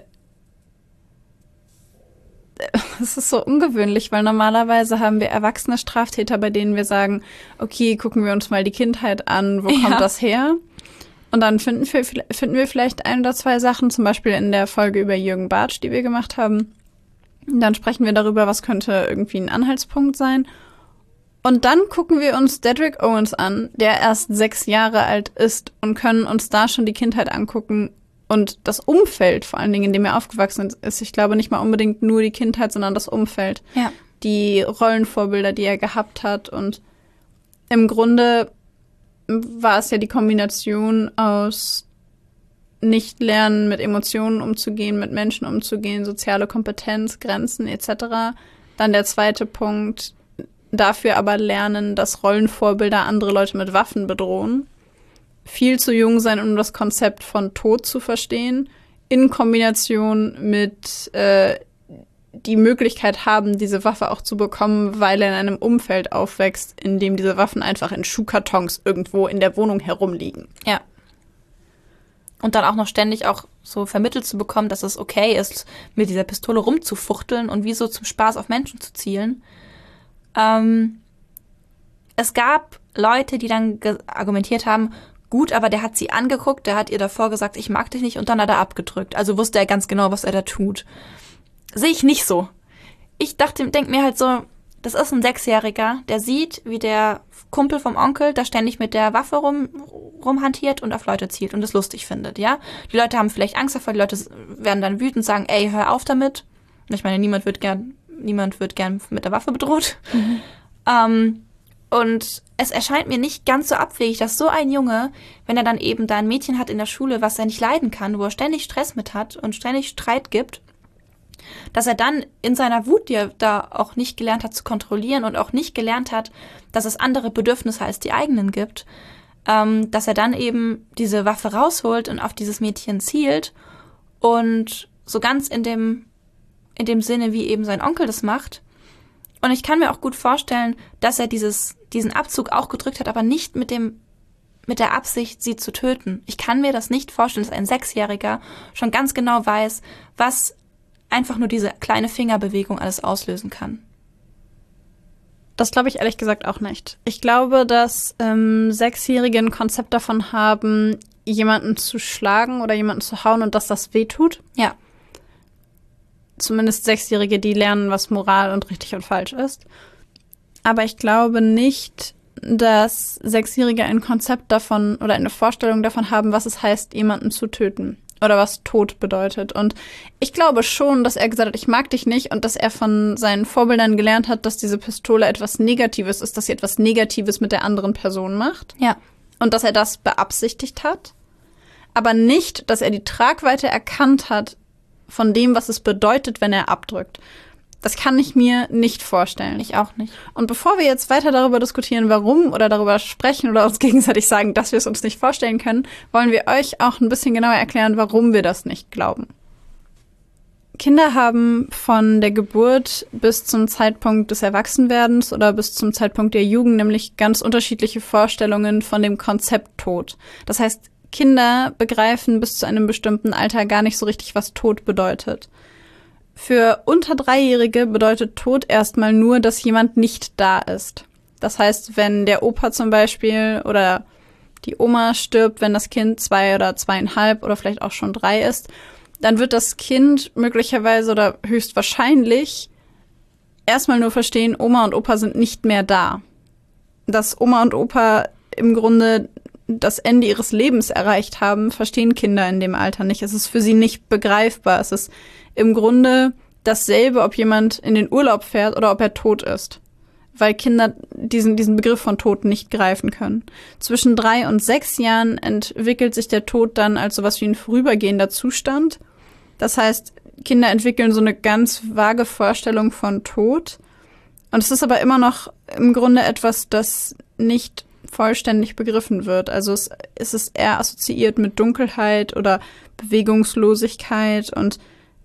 Speaker 1: es ist so ungewöhnlich, weil normalerweise haben wir erwachsene Straftäter, bei denen wir sagen, okay, gucken wir uns mal die Kindheit an, wo kommt das her? Und dann finden wir vielleicht ein oder zwei Sachen, zum Beispiel in der Folge über Jürgen Bartsch, die wir gemacht haben. Und dann sprechen wir darüber, was könnte irgendwie ein Anhaltspunkt sein. Und dann gucken wir uns Dedrick Owens an, der erst 6 Jahre alt ist, und können uns da schon die Kindheit angucken. Und das Umfeld, vor allen Dingen, in dem er aufgewachsen ist, ich glaube nicht mal unbedingt nur die Kindheit, sondern das Umfeld. Ja. Die Rollenvorbilder, die er gehabt hat. Und im Grunde war es ja die Kombination aus nicht lernen, mit Emotionen umzugehen, mit Menschen umzugehen, soziale Kompetenz, Grenzen etc. Dann der zweite Punkt, dafür aber lernen, dass Rollenvorbilder andere Leute mit Waffen bedrohen. Viel zu jung sein, um das Konzept von Tod zu verstehen, in Kombination mit die Möglichkeit haben, diese Waffe auch zu bekommen, weil er in einem Umfeld aufwächst, in dem diese Waffen einfach in Schuhkartons irgendwo in der Wohnung herumliegen.
Speaker 2: Ja. Und dann auch noch ständig auch so vermittelt zu bekommen, dass es okay ist, mit dieser Pistole rumzufuchteln und wie so zum Spaß auf Menschen zu zielen. Es gab Leute, die dann argumentiert haben, gut, aber der hat sie angeguckt, der hat ihr davor gesagt, ich mag dich nicht, und dann hat er abgedrückt. Also wusste er ganz genau, was er da tut. Sehe ich nicht so. Ich denke mir halt so, das ist ein 6-Jähriger, der sieht, wie der Kumpel vom Onkel da ständig mit der Waffe rumhantiert und auf Leute zielt und es lustig findet, ja. Die Leute haben vielleicht Angst davor, die Leute werden dann wütend, sagen, ey, hör auf damit. Ich meine, niemand wird gern mit der Waffe bedroht. Und es erscheint mir nicht ganz so abwegig, dass so ein Junge, wenn er dann eben da ein Mädchen hat in der Schule, was er nicht leiden kann, wo er ständig Stress mit hat und ständig Streit gibt, dass er dann in seiner Wut, die er da auch nicht gelernt hat zu kontrollieren und auch nicht gelernt hat, dass es andere Bedürfnisse als die eigenen gibt, dass er dann eben diese Waffe rausholt und auf dieses Mädchen zielt und so ganz in dem Sinne, wie eben sein Onkel das macht. Und ich kann mir auch gut vorstellen, dass er diesen Abzug auch gedrückt hat, aber nicht mit der Absicht, sie zu töten. Ich kann mir das nicht vorstellen, dass ein 6-Jähriger schon ganz genau weiß, was einfach nur diese kleine Fingerbewegung alles auslösen kann.
Speaker 1: Das glaube ich ehrlich gesagt auch nicht. Ich glaube, dass 6-Jährige ein Konzept davon haben, jemanden zu schlagen oder jemanden zu hauen und dass das wehtut.
Speaker 2: Ja.
Speaker 1: Zumindest 6-Jährige, die lernen, was Moral und richtig und falsch ist. Aber ich glaube nicht, dass 6-Jährige ein Konzept davon oder eine Vorstellung davon haben, was es heißt, jemanden zu töten oder was Tod bedeutet. Und ich glaube schon, dass er gesagt hat, ich mag dich nicht, und dass er von seinen Vorbildern gelernt hat, dass diese Pistole etwas Negatives ist, dass sie etwas Negatives mit der anderen Person macht.
Speaker 2: Ja.
Speaker 1: Und dass er das beabsichtigt hat. Aber nicht, dass er die Tragweite erkannt hat von dem, was es bedeutet, wenn er abdrückt. Das kann ich mir nicht vorstellen.
Speaker 2: Ich auch nicht.
Speaker 1: Und bevor wir jetzt weiter darüber diskutieren, warum, oder darüber sprechen oder uns gegenseitig sagen, dass wir es uns nicht vorstellen können, wollen wir euch auch ein bisschen genauer erklären, warum wir das nicht glauben. Kinder haben von der Geburt bis zum Zeitpunkt des Erwachsenwerdens oder bis zum Zeitpunkt der Jugend nämlich ganz unterschiedliche Vorstellungen von dem Konzept Tod. Das heißt, Kinder begreifen bis zu einem bestimmten Alter gar nicht so richtig, was Tod bedeutet. Für unter 3-Jährige bedeutet Tod erstmal nur, dass jemand nicht da ist. Das heißt, wenn der Opa zum Beispiel oder die Oma stirbt, wenn das Kind 2 oder 2,5 oder vielleicht auch schon 3 ist, dann wird das Kind möglicherweise oder höchstwahrscheinlich erstmal nur verstehen, Oma und Opa sind nicht mehr da. Dass Oma und Opa im Grunde das Ende ihres Lebens erreicht haben, verstehen Kinder in dem Alter nicht. Es ist für sie nicht begreifbar. Es ist im Grunde dasselbe, ob jemand in den Urlaub fährt oder ob er tot ist. Weil Kinder diesen Begriff von Tod nicht greifen können. Zwischen 3 und 6 Jahren entwickelt sich der Tod dann als sowas wie ein vorübergehender Zustand. Das heißt, Kinder entwickeln so eine ganz vage Vorstellung von Tod. Und es ist aber immer noch im Grunde etwas, das nicht vollständig begriffen wird. Also es ist eher assoziiert mit Dunkelheit oder Bewegungslosigkeit und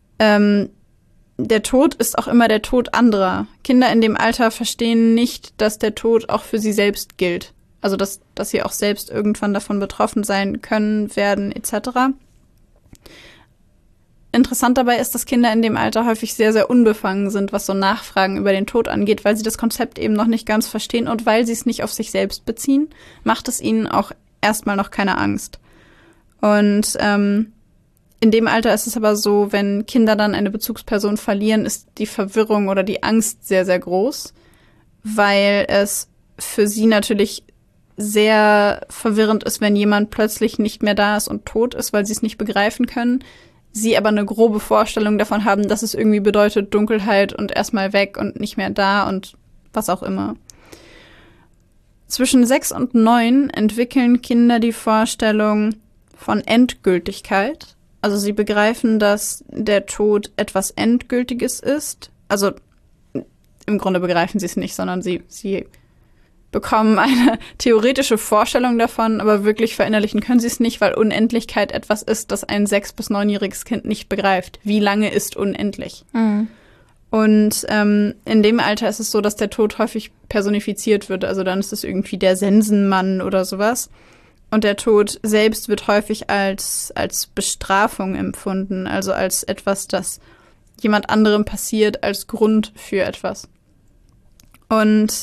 Speaker 1: der Tod ist auch immer der Tod anderer. Kinder in dem Alter verstehen nicht, dass der Tod auch für sie selbst gilt. Also dass sie auch selbst irgendwann davon betroffen sein können, werden etc. Interessant dabei ist, dass Kinder in dem Alter häufig sehr, sehr unbefangen sind, was so Nachfragen über den Tod angeht, weil sie das Konzept eben noch nicht ganz verstehen und weil sie es nicht auf sich selbst beziehen, macht es ihnen auch erstmal noch keine Angst. Und in dem Alter ist es aber so, wenn Kinder dann eine Bezugsperson verlieren, ist die Verwirrung oder die Angst sehr, sehr groß, weil es für sie natürlich sehr verwirrend ist, wenn jemand plötzlich nicht mehr da ist und tot ist, weil sie es nicht begreifen können. Sie aber eine grobe Vorstellung davon haben, dass es irgendwie bedeutet Dunkelheit und erstmal weg und nicht mehr da und was auch immer. Zwischen 6 und 9 entwickeln Kinder die Vorstellung von Endgültigkeit. Also sie begreifen, dass der Tod etwas Endgültiges ist. Also im Grunde begreifen sie es nicht, sondern sie bekommen eine theoretische Vorstellung davon, aber wirklich verinnerlichen können sie es nicht, weil Unendlichkeit etwas ist, das ein 6- bis 9-jähriges Kind nicht begreift. Wie lange ist unendlich? Mhm. Und in dem Alter ist es so, dass der Tod häufig personifiziert wird. Also dann ist es irgendwie der Sensenmann oder sowas. Und der Tod selbst wird häufig als Bestrafung empfunden, also als etwas, das jemand anderem passiert, als Grund für etwas. Und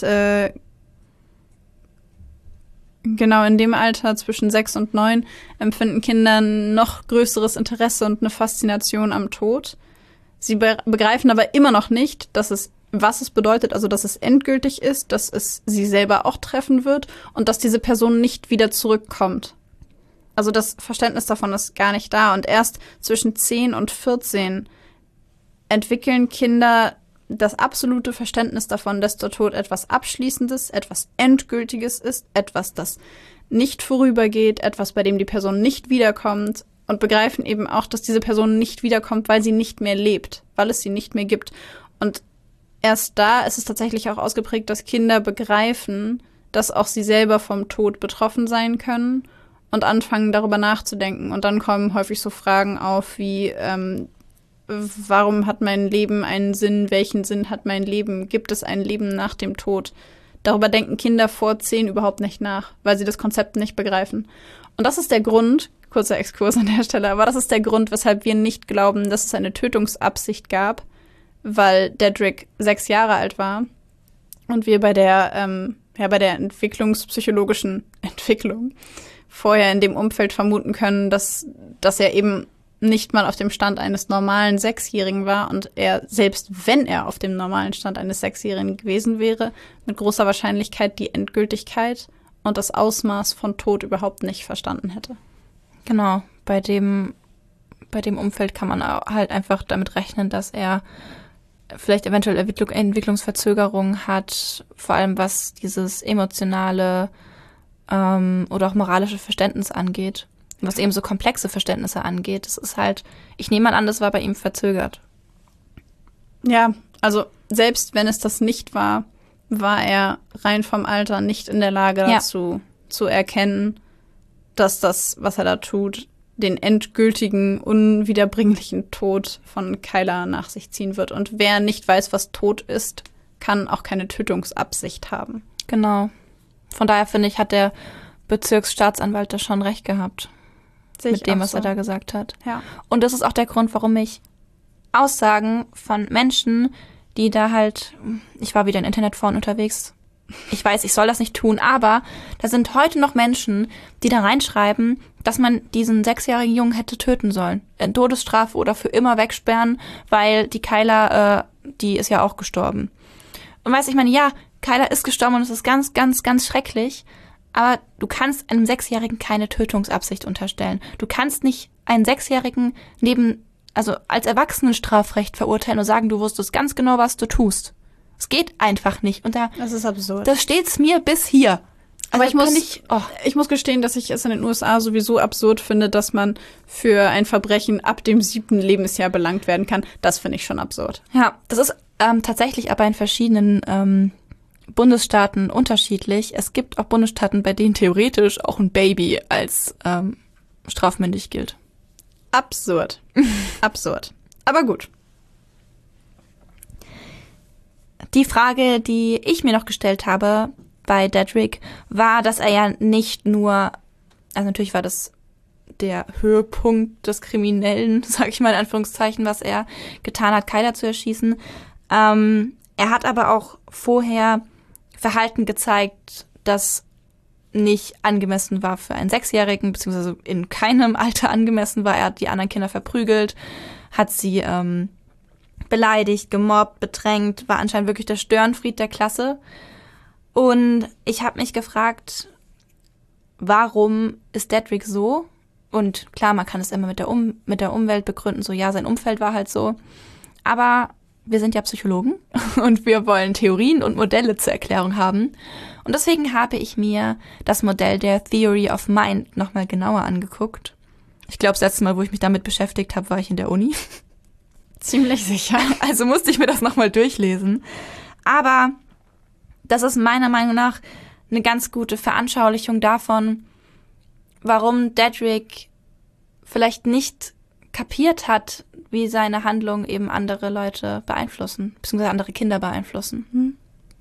Speaker 1: genau in dem Alter zwischen 6 und 9 empfinden Kinder noch größeres Interesse und eine Faszination am Tod. Sie begreifen aber immer noch nicht, was es bedeutet, also dass es endgültig ist, dass es sie selber auch treffen wird und dass diese Person nicht wieder zurückkommt. Also das Verständnis davon ist gar nicht da. Und erst zwischen 10 und 14 entwickeln Kinder das absolute Verständnis davon, dass der Tod etwas Abschließendes, etwas Endgültiges ist, etwas, das nicht vorübergeht, etwas, bei dem die Person nicht wiederkommt und begreifen eben auch, dass diese Person nicht wiederkommt, weil sie nicht mehr lebt, weil es sie nicht mehr gibt. Und erst da ist es tatsächlich auch ausgeprägt, dass Kinder begreifen, dass auch sie selber vom Tod betroffen sein können und anfangen, darüber nachzudenken. Und dann kommen häufig so Fragen auf wie, warum hat mein Leben einen Sinn? Welchen Sinn hat mein Leben? Gibt es ein Leben nach dem Tod? Darüber denken Kinder vor 10 überhaupt nicht nach, weil sie das Konzept nicht begreifen. Und das ist der Grund, kurzer Exkurs an der Stelle, aber das ist der Grund, weshalb wir nicht glauben, dass es eine Tötungsabsicht gab, weil Dedrick 6 Jahre alt war und wir bei der entwicklungspsychologischen Entwicklung vorher in dem Umfeld vermuten können, dass er eben nicht mal auf dem Stand eines normalen 6-Jährigen war und er, selbst wenn er auf dem normalen Stand eines 6-Jährigen gewesen wäre, mit großer Wahrscheinlichkeit die Endgültigkeit und das Ausmaß von Tod überhaupt nicht verstanden hätte.
Speaker 2: Genau, bei dem Umfeld kann man halt einfach damit rechnen, dass er vielleicht eventuell Entwicklungsverzögerungen hat, vor allem was dieses emotionale oder auch moralische Verständnis angeht. Was eben so komplexe Verständnisse angeht. Das ist halt, ich nehme mal an, das war bei ihm verzögert.
Speaker 1: Ja, also selbst wenn es das nicht war, war er rein vom Alter nicht in der Lage dazu zu erkennen, dass das, was er da tut, den endgültigen, unwiederbringlichen Tod von Kyla nach sich ziehen wird. Und wer nicht weiß, was Tod ist, kann auch keine Tötungsabsicht haben.
Speaker 2: Genau. Von daher finde ich, hat der Bezirksstaatsanwalt da schon recht gehabt. Mit dem, was er da gesagt hat.
Speaker 1: Ja.
Speaker 2: Und das ist auch der Grund, warum ich Aussagen von Menschen, die da halt, ich war wieder in Internetforen unterwegs, ich weiß, ich soll das nicht tun, aber da sind heute noch Menschen, die da reinschreiben, dass man diesen 6-jährigen Jungen hätte töten sollen. In Todesstrafe oder für immer wegsperren, weil die Kyla, die ist ja auch gestorben. Und weißt du, ich meine, ja, Kyla ist gestorben und es ist ganz, ganz, ganz schrecklich. Aber du kannst einem 6-Jährigen keine Tötungsabsicht unterstellen. Du kannst nicht einen 6-Jährigen als Erwachsenenstrafrecht verurteilen und sagen, du wusstest ganz genau, was du tust. Es geht einfach nicht. Und
Speaker 1: das ist absurd.
Speaker 2: Das steht's mir bis hier.
Speaker 1: Aber ich muss gestehen, dass ich es in den USA sowieso absurd finde, dass man für ein Verbrechen ab dem 7. Lebensjahr belangt werden kann. Das finde ich schon absurd.
Speaker 2: Ja, das ist tatsächlich aber in verschiedenen Bundesstaaten unterschiedlich. Es gibt auch Bundesstaaten, bei denen theoretisch auch ein Baby als strafmündig gilt.
Speaker 1: Absurd. Absurd. Aber gut.
Speaker 2: Die Frage, die ich mir noch gestellt habe bei Dedrick, war, dass er ja nicht nur, also natürlich war das der Höhepunkt des Kriminellen, sage ich mal in Anführungszeichen, was er getan hat, Kyla zu erschießen. Er hat aber auch vorher Verhalten gezeigt, das nicht angemessen war für einen 6-Jährigen, beziehungsweise in keinem Alter angemessen war. Er hat die anderen Kinder verprügelt, hat sie beleidigt, gemobbt, bedrängt, war anscheinend wirklich der Störenfried der Klasse. Und ich habe mich gefragt, warum ist Dedrick so? Und klar, man kann es immer mit der Umwelt begründen, so ja, sein Umfeld war halt so. Aber wir sind ja Psychologen und wir wollen Theorien und Modelle zur Erklärung haben. Und deswegen habe ich mir das Modell der Theory of Mind nochmal genauer angeguckt. Ich glaube, das letzte Mal, wo ich mich damit beschäftigt habe, war ich in der Uni.
Speaker 1: Ziemlich sicher.
Speaker 2: Also musste ich mir das nochmal durchlesen. Aber das ist meiner Meinung nach eine ganz gute Veranschaulichung davon, warum Dedrick vielleicht nicht kapiert hat, wie seine Handlungen eben andere Leute beeinflussen, beziehungsweise andere Kinder beeinflussen.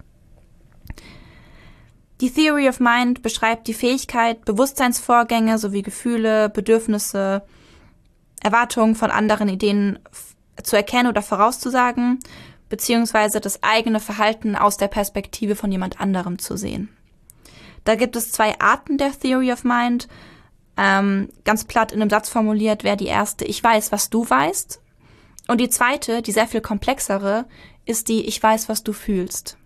Speaker 2: Die Theory of Mind beschreibt die Fähigkeit, Bewusstseinsvorgänge sowie Gefühle, Bedürfnisse, Erwartungen von anderen Ideen zu erkennen oder vorauszusagen, beziehungsweise das eigene Verhalten aus der Perspektive von jemand anderem zu sehen. Da gibt es 2 Arten der Theory of Mind. Ganz platt in einem Satz formuliert wäre die erste, ich weiß, was du weißt. Und die zweite, die sehr viel komplexere, ist die, ich weiß, was du fühlst.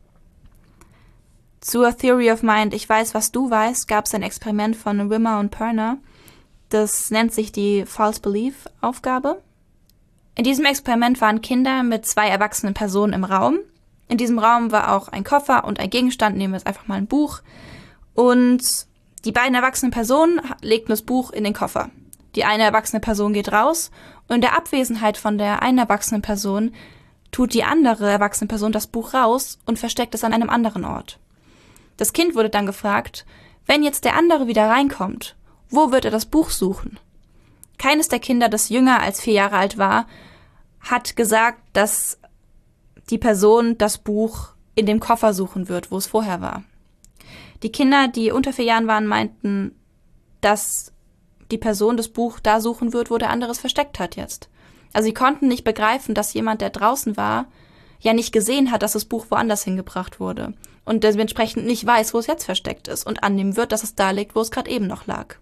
Speaker 2: Zur Theory of Mind, ich weiß, was du weißt, gab es ein Experiment von Wimmer und Perner. Das nennt sich die False Belief Aufgabe. In diesem Experiment waren Kinder mit 2 erwachsenen Personen im Raum. In diesem Raum war auch ein Koffer und ein Gegenstand, nehmen wir jetzt einfach mal ein Buch. Und die beiden erwachsenen Personen legten das Buch in den Koffer. Die eine erwachsene Person geht raus und in der Abwesenheit von der einen erwachsenen Person tut die andere erwachsene Person das Buch raus und versteckt es an einem anderen Ort. Das Kind wurde dann gefragt, wenn jetzt der andere wieder reinkommt, wo wird er das Buch suchen? Keines der Kinder, das jünger als 4 Jahre alt war, hat gesagt, dass die Person das Buch in dem Koffer suchen wird, wo es vorher war. Die Kinder, die unter 4 Jahren waren, meinten, dass die Person das Buch da suchen wird, wo der andere es versteckt hat jetzt. Also sie konnten nicht begreifen, dass jemand, der draußen war, ja nicht gesehen hat, dass das Buch woanders hingebracht wurde und dementsprechend nicht weiß, wo es jetzt versteckt ist und annehmen wird, dass es da liegt, wo es gerade eben noch lag.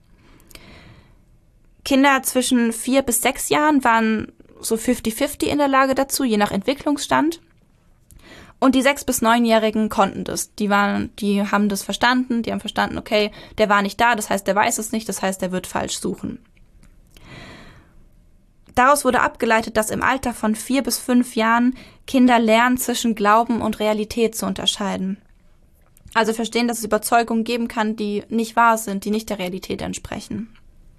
Speaker 2: Kinder zwischen 4 bis 6 Jahren waren so 50-50 in der Lage dazu, je nach Entwicklungsstand. Und die 6- bis 9-Jährigen konnten das. Die haben das verstanden, die haben verstanden, okay, der war nicht da, das heißt, der weiß es nicht, das heißt, der wird falsch suchen. Daraus wurde abgeleitet, dass im Alter von 4 bis 5 Jahren Kinder lernen, zwischen Glauben und Realität zu unterscheiden. Also verstehen, dass es Überzeugungen geben kann, die nicht wahr sind, die nicht der Realität entsprechen.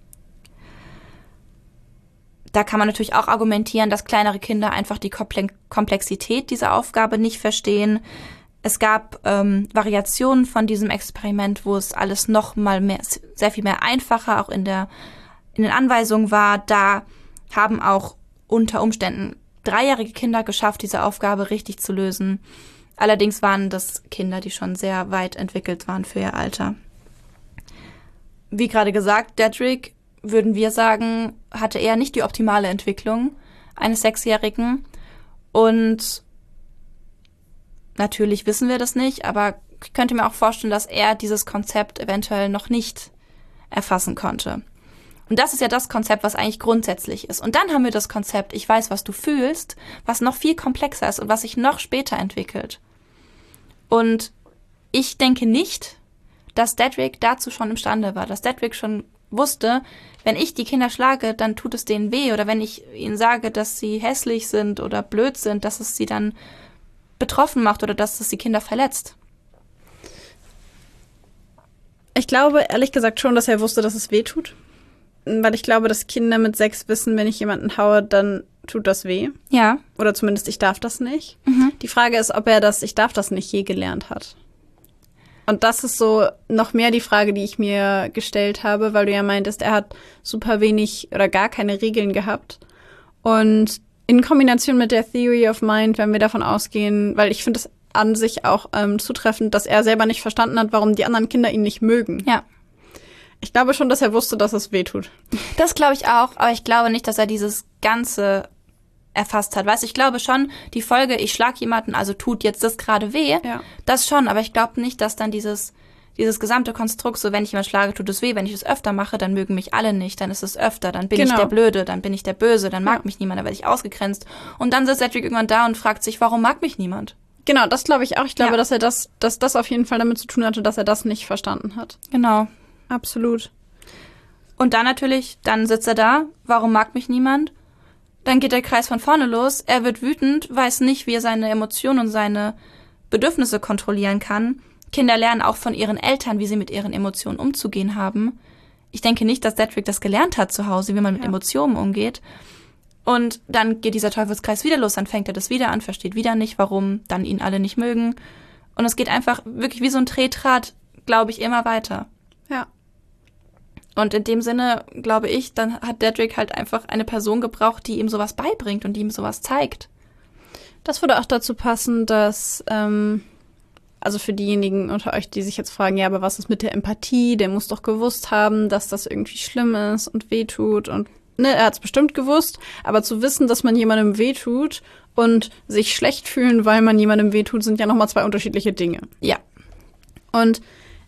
Speaker 2: Da kann man natürlich auch argumentieren, dass kleinere Kinder einfach die Komplexität dieser Aufgabe nicht verstehen. Es gab Variationen von diesem Experiment, wo es alles noch mal sehr viel mehr einfacher auch in den Anweisungen war. Da haben auch unter Umständen 3-jährige Kinder geschafft, diese Aufgabe richtig zu lösen. Allerdings waren das Kinder, die schon sehr weit entwickelt waren für ihr Alter. Wie gerade gesagt, Dedrick, würden wir sagen, hatte eher nicht die optimale Entwicklung eines 6-Jährigen. Und natürlich wissen wir das nicht, aber ich könnte mir auch vorstellen, dass er dieses Konzept eventuell noch nicht erfassen konnte. Und das ist ja das Konzept, was eigentlich grundsätzlich ist. Und dann haben wir das Konzept, ich weiß, was du fühlst, was noch viel komplexer ist und was sich noch später entwickelt. Und ich denke nicht, dass Dedrick dazu schon imstande war, dass Dedrick schon wusste, wenn ich die Kinder schlage, dann tut es denen weh. Oder wenn ich ihnen sage, dass sie hässlich sind oder blöd sind, dass es sie dann betroffen macht oder dass es die Kinder verletzt.
Speaker 1: Ich glaube, ehrlich gesagt schon, dass er wusste, dass es weh tut. Weil ich glaube, dass Kinder mit 6 wissen, wenn ich jemanden haue, dann tut das weh.
Speaker 2: Ja.
Speaker 1: Oder zumindest ich darf das nicht.
Speaker 2: Mhm.
Speaker 1: Die Frage ist, ob er das ich darf das nicht je gelernt hat. Und das ist so noch mehr die Frage, die ich mir gestellt habe, weil du ja meintest, er hat super wenig oder gar keine Regeln gehabt. Und in Kombination mit der Theory of Mind, wenn wir davon ausgehen, weil ich finde es an sich auch zutreffend, dass er selber nicht verstanden hat, warum die anderen Kinder ihn nicht mögen.
Speaker 2: Ja.
Speaker 1: Ich glaube schon, dass er wusste, dass es weh tut.
Speaker 2: Das glaube ich auch, aber ich glaube nicht, dass er dieses Ganze erfasst hat. Weißt du, ich glaube schon, die Folge, ich schlag jemanden, also tut jetzt das gerade weh,
Speaker 1: Ja.
Speaker 2: das schon, aber ich glaube nicht, dass dann dieses gesamte Konstrukt, so wenn ich jemanden schlage, tut es weh, wenn ich es öfter mache, dann mögen mich alle nicht, dann ist es öfter, dann bin ich der Blöde, dann bin ich der Böse, dann mag mich niemand, dann werde ich ausgegrenzt. Und dann sitzt Cedric irgendwann da und fragt sich, warum mag mich niemand?
Speaker 1: Genau, das glaube ich auch. Ich glaube, dass das auf jeden Fall damit zu tun hatte, dass er das nicht verstanden hat.
Speaker 2: Genau.
Speaker 1: Absolut.
Speaker 2: Und dann natürlich, dann sitzt er da, warum mag mich niemand? Dann geht der Kreis von vorne los, er wird wütend, weiß nicht, wie er seine Emotionen und seine Bedürfnisse kontrollieren kann. Kinder lernen auch von ihren Eltern, wie sie mit ihren Emotionen umzugehen haben. Ich denke nicht, dass Cedric das gelernt hat zu Hause, wie man mit Emotionen umgeht. Und dann geht dieser Teufelskreis wieder los, dann fängt er das wieder an, versteht wieder nicht, warum dann ihn alle nicht mögen. Und es geht einfach wirklich wie so ein Tretrad, glaube ich, immer weiter.
Speaker 1: Ja.
Speaker 2: Und in dem Sinne, glaube ich, dann hat Cedric halt einfach eine Person gebraucht, die ihm sowas beibringt und die ihm sowas zeigt.
Speaker 1: Das würde auch dazu passen, dass, also für diejenigen unter euch, die sich jetzt fragen, ja, aber was ist mit der Empathie? Der muss doch gewusst haben, dass das irgendwie schlimm ist und wehtut. Und ne, er hat es bestimmt gewusst, aber zu wissen, dass man jemandem wehtut und sich schlecht fühlen, weil man jemandem wehtut, sind ja nochmal zwei unterschiedliche Dinge.
Speaker 2: Ja.
Speaker 1: Und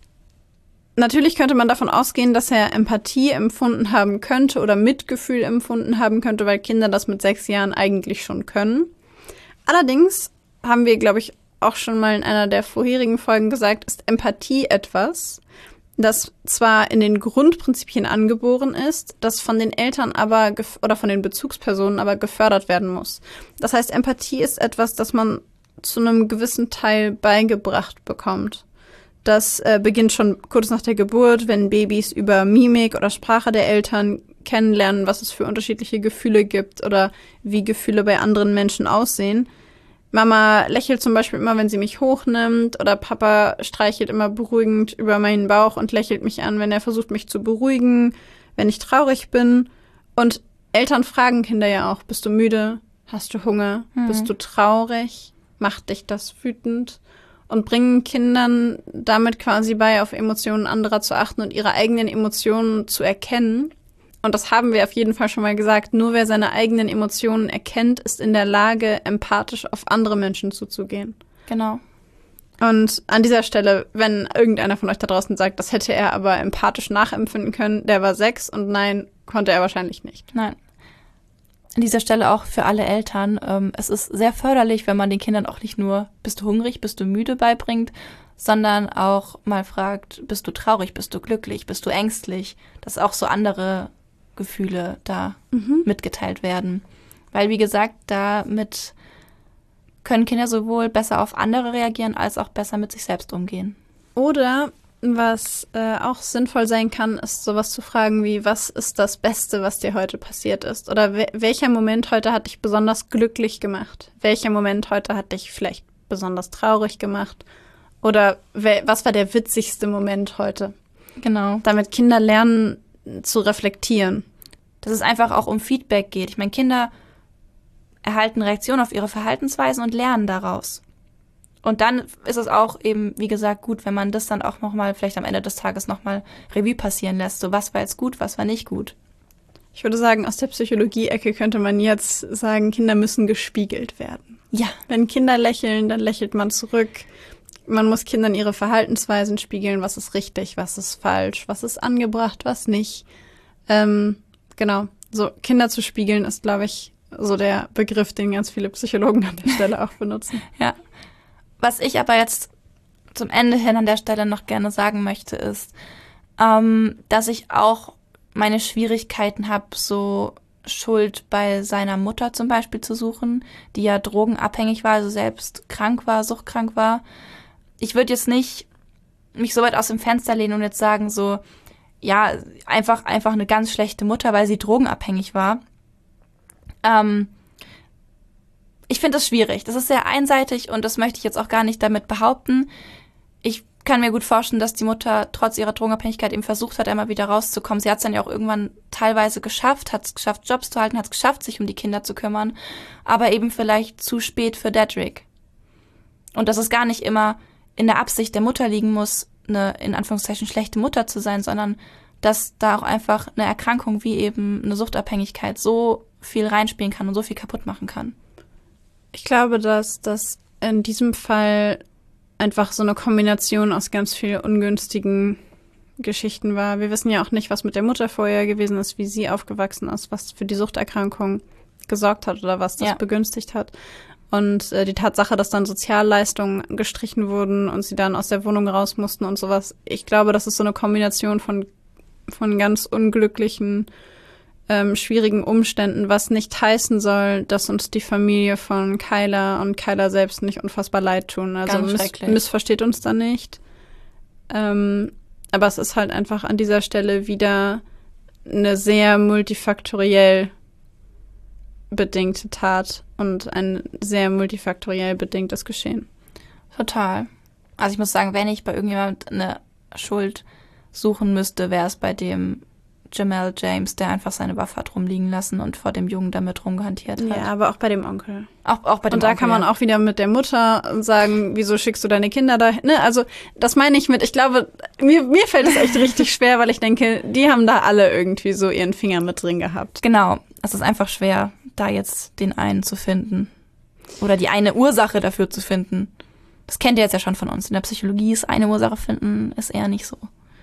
Speaker 1: natürlich könnte man davon ausgehen, dass er Empathie empfunden haben könnte oder Mitgefühl empfunden haben könnte, weil Kinder das mit 6 Jahren eigentlich schon können. Allerdings haben wir, glaube ich, auch schon mal in einer der vorherigen Folgen gesagt, ist Empathie etwas, das zwar in den Grundprinzipien angeboren ist, das von den Eltern aber oder von den Bezugspersonen aber gefördert werden muss. Das heißt, Empathie ist etwas, das man zu einem gewissen Teil beigebracht bekommt. Das beginnt schon kurz nach der Geburt, wenn Babys über Mimik oder Sprache der Eltern kennenlernen, was es für unterschiedliche Gefühle gibt oder wie Gefühle bei anderen Menschen aussehen. Mama lächelt zum Beispiel immer, wenn sie mich hochnimmt, oder Papa streichelt immer beruhigend über meinen Bauch und lächelt mich an, wenn er versucht, mich zu beruhigen, wenn ich traurig bin. Und Eltern fragen Kinder ja auch, bist du müde? Hast du Hunger? Bist du traurig? Macht dich das wütend? Und bringen Kindern damit quasi bei, auf Emotionen anderer zu achten und ihre eigenen Emotionen zu erkennen. Und das haben wir auf jeden Fall schon mal gesagt. Nur wer seine eigenen Emotionen erkennt, ist in der Lage, empathisch auf andere Menschen zuzugehen.
Speaker 2: Genau.
Speaker 1: Und an dieser Stelle, wenn irgendeiner von euch da draußen sagt, das hätte er aber empathisch nachempfinden können, der war 6 und nein, konnte er wahrscheinlich nicht.
Speaker 2: Nein. An dieser Stelle auch für alle Eltern. Es ist sehr förderlich, wenn man den Kindern auch nicht nur, bist du hungrig, bist du müde beibringt, sondern auch mal fragt, bist du traurig, bist du glücklich, bist du ängstlich, dass auch so andere Gefühle da mitgeteilt werden. Weil, wie gesagt, damit können Kinder sowohl besser auf andere reagieren, als auch besser mit sich selbst umgehen.
Speaker 1: Oder was auch sinnvoll sein kann, ist sowas zu fragen wie, was ist das Beste, was dir heute passiert ist? Oder welcher Moment heute hat dich besonders glücklich gemacht? Welcher Moment heute hat dich vielleicht besonders traurig gemacht? Oder was war der witzigste Moment heute?
Speaker 2: Genau.
Speaker 1: Damit Kinder lernen zu reflektieren.
Speaker 2: Dass es einfach auch um Feedback geht. Ich meine, Kinder erhalten Reaktionen auf ihre Verhaltensweisen und lernen daraus. Und dann ist es auch eben, wie gesagt, gut, wenn man das dann auch nochmal, vielleicht am Ende des Tages nochmal Revue passieren lässt. So, was war jetzt gut, was war nicht gut.
Speaker 1: Ich würde sagen, aus der Psychologie-Ecke könnte man jetzt sagen, Kinder müssen gespiegelt werden.
Speaker 2: Ja.
Speaker 1: Wenn Kinder lächeln, dann lächelt man zurück. Man muss Kindern ihre Verhaltensweisen spiegeln, was ist richtig, was ist falsch, was ist angebracht, was nicht. Genau, so Kinder zu spiegeln ist, glaube ich, so der Begriff, den ganz viele Psychologen an der Stelle auch benutzen.
Speaker 2: Ja. Was ich aber jetzt zum Ende hin an der Stelle noch gerne sagen möchte, ist, dass ich auch meine Schwierigkeiten habe, so Schuld bei seiner Mutter zum Beispiel zu suchen, die ja drogenabhängig war, also selbst krank war, suchtkrank war. Ich würde jetzt nicht mich so weit aus dem Fenster lehnen und jetzt sagen so, ja, einfach eine ganz schlechte Mutter, weil sie drogenabhängig war. Ich finde das schwierig. Das ist sehr einseitig und das möchte ich jetzt auch gar nicht damit behaupten. Ich kann mir gut vorstellen, dass die Mutter trotz ihrer Drogenabhängigkeit eben versucht hat, einmal wieder rauszukommen. Sie hat es dann ja auch irgendwann teilweise geschafft, hat es geschafft, Jobs zu halten, hat es geschafft, sich um die Kinder zu kümmern, aber eben vielleicht zu spät für Dedrick. Und dass es gar nicht immer in der Absicht der Mutter liegen muss, eine in Anführungszeichen schlechte Mutter zu sein, sondern dass da auch einfach eine Erkrankung wie eben eine Suchtabhängigkeit so viel reinspielen kann und so viel kaputt machen kann.
Speaker 1: Ich glaube, dass das in diesem Fall einfach so eine Kombination aus ganz vielen ungünstigen Geschichten war. Wir wissen ja auch nicht, was mit der Mutter vorher gewesen ist, wie sie aufgewachsen ist, was für die Suchterkrankung gesorgt hat oder was das begünstigt hat. Und die Tatsache, dass dann Sozialleistungen gestrichen wurden und sie dann aus der Wohnung raus mussten und sowas. Ich glaube, das ist so eine Kombination von ganz unglücklichen, schwierigen Umständen, was nicht heißen soll, dass uns die Familie von Kyla und Kyla selbst nicht unfassbar leid tun. Also missversteht uns da nicht. Aber es ist halt einfach an dieser Stelle wieder eine sehr multifaktoriell bedingte Tat und ein sehr multifaktoriell bedingtes Geschehen.
Speaker 2: Total. Also ich muss sagen, wenn ich bei irgendjemand eine Schuld suchen müsste, wäre es bei dem Jamal James, der einfach seine Waffe hat rumliegen lassen und vor dem Jungen damit rumgehantiert hat.
Speaker 1: Ja, aber auch bei dem Onkel.
Speaker 2: Auch bei dem Onkel.
Speaker 1: Und da kann man auch wieder mit der Mutter sagen, wieso schickst du deine Kinder da? Ne? Also das meine ich mit, ich glaube, mir fällt es echt richtig schwer, weil ich denke, die haben da alle irgendwie so ihren Finger mit drin gehabt.
Speaker 2: Genau, es ist einfach schwer, da jetzt den einen zu finden. Oder die eine Ursache dafür zu finden. Das kennt ihr jetzt ja schon von uns. In der Psychologie ist eine Ursache finden, ist eher nicht so.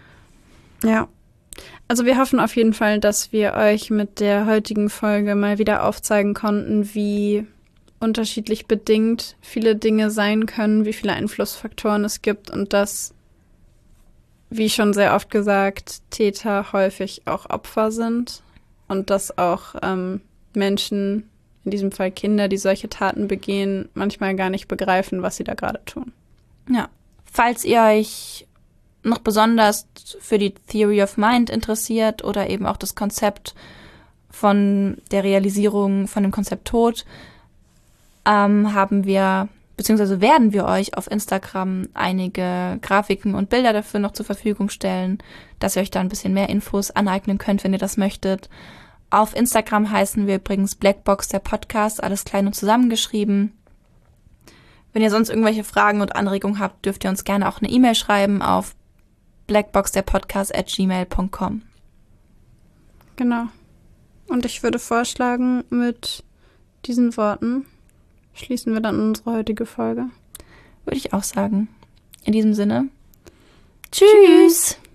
Speaker 1: Ja. Also wir hoffen auf jeden Fall, dass wir euch mit der heutigen Folge mal wieder aufzeigen konnten, wie unterschiedlich bedingt viele Dinge sein können, wie viele Einflussfaktoren es gibt und dass, wie schon sehr oft gesagt, Täter häufig auch Opfer sind und dass auch Menschen, in diesem Fall Kinder, die solche Taten begehen, manchmal gar nicht begreifen, was sie da gerade tun.
Speaker 2: Ja, falls ihr euch noch besonders für die Theory of Mind interessiert oder eben auch das Konzept von der Realisierung von dem Konzept Tod, haben wir, beziehungsweise werden wir euch auf Instagram einige Grafiken und Bilder dafür noch zur Verfügung stellen, dass ihr euch da ein bisschen mehr Infos aneignen könnt, wenn ihr das möchtet. Auf Instagram heißen wir übrigens Blackbox der Podcast, alles klein und zusammengeschrieben. Wenn ihr sonst irgendwelche Fragen und Anregungen habt, dürft ihr uns gerne auch eine E-Mail schreiben auf blackboxderpodcast@gmail.com.
Speaker 1: Genau. Und ich würde vorschlagen, mit diesen Worten schließen wir dann unsere heutige Folge.
Speaker 2: Würde ich auch sagen. In diesem Sinne. Tschüss!